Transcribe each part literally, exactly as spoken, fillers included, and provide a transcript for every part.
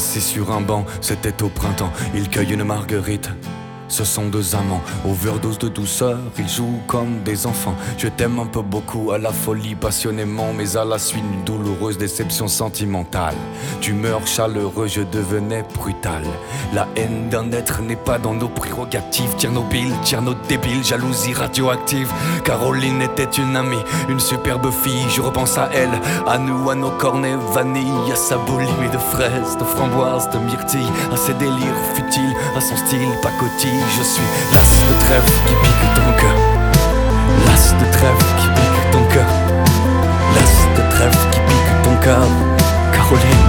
assis sur un banc, c'était au printemps. Il cueille une marguerite. Ce sont deux amants, overdose de douceur, ils jouent comme des enfants. Je t'aime un peu beaucoup, à la folie passionnément, mais à la suite d'une douloureuse déception sentimentale. D'humeur chaleureuse, je devenais brutal. La haine d'un être n'est pas dans nos prérogatives. Tchernobyl, Tcherno débile, jalousie radioactive. Caroline était une amie, une superbe fille. Je repense à elle, à nous, à nos cornets vanille, à sa boulimie de fraises, de framboises, de myrtilles, à ses délires futiles, à son style pacotille. Je suis las de trêve qui pique ton cœur. Las de trêve qui pique ton cœur. Las de trêve qui pique ton cœur. Caroline.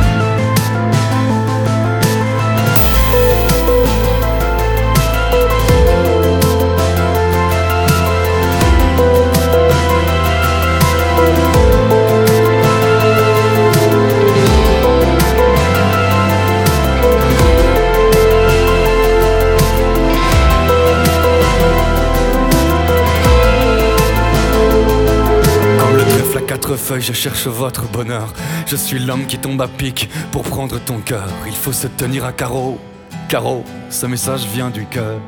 Quatre feuilles, je cherche votre bonheur. Je suis l'homme qui tombe à pic pour prendre ton cœur. Il faut se tenir à carreau. Carreau, ce message vient du cœur.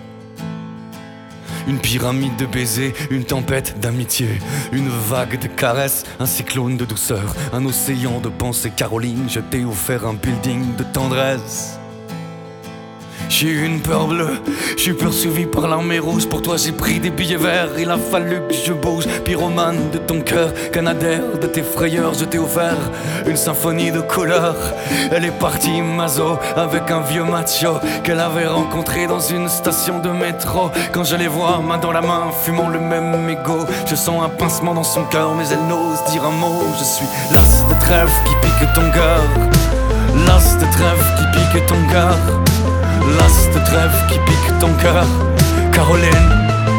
Une pyramide de baisers, une tempête d'amitié, une vague de caresses, un cyclone de douceur, un océan de pensées. Caroline, je t'ai offert un building de tendresse. J'ai eu une peur bleue, je suis poursuivi par l'armée rouge. Pour toi j'ai pris des billets verts, il a fallu que je bouge. Pyromane de ton cœur, canadair de tes frayeurs. Je t'ai offert une symphonie de couleurs. Elle est partie maso avec un vieux macho qu'elle avait rencontré dans une station de métro. Quand je les vois main dans la main, fumant le même mégot, je sens un pincement dans son cœur, mais elle n'ose dire un mot. Je suis las de trêve qui pique ton cœur. Las de trêve qui pique ton cœur. Las de trêve qui pique ton cœur, Caroline.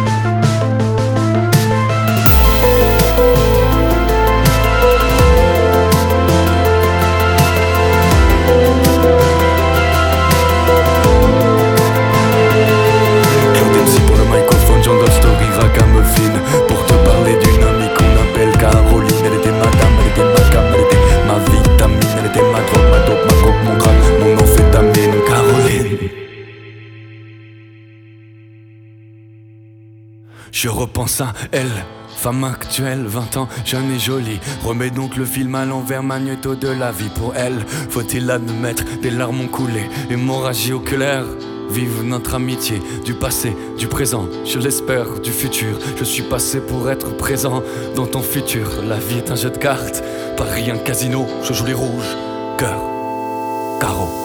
Claude M C pour le microphone, John Dove Story, Ragamuffin, pour te parler d'une amie qu'on appelle Caroline. Elle était madame, elle était ma gamme, elle était ma vitamine, elle était ma drogue, ma dope, ma coke, mon gramme, mon amphétamine, Caroline. Je repense à elle, femme actuelle, vingt ans, jeune et jolie. Remets donc le film à l'envers, magnéto de la vie. Pour elle, faut-il admettre, des larmes ont coulé, hémorragie oculaire. Vive notre amitié, du passé, du présent, je l'espère, du futur. Je suis passé pour être présent dans ton futur. La vie est un jeu de cartes, Paris un casino, je joue les rouges, cœur, carreau.